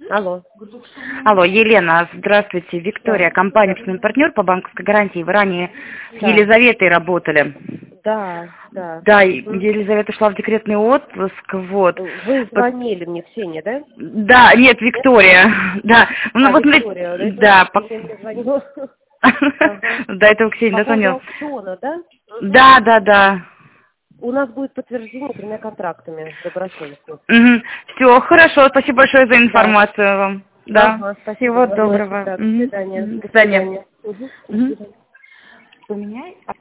Алло. Алло, Елена, здравствуйте. Виктория, Да. компания «Общественный партнер» по банковской гарантии. Вы ранее с Да. Елизаветой работали. Да, да. Да, Елизавета ушла в декретный отпуск, вот. Вы звонили мне, Ксения, да? Да, нет, Виктория. Да, ну вот Виктория, да, да, Ксения мне звонила. до этого Ксения По поводу дозвонил. аукциона, да? Да, да, да. У нас будет подтверждение 3 контрактами добросовестно. Все, хорошо, спасибо большое за Да. информацию вам. Да, Ага, спасибо. всего доброго. Да, до свидания. До До свидания. свидания. До свидания. Поменяй.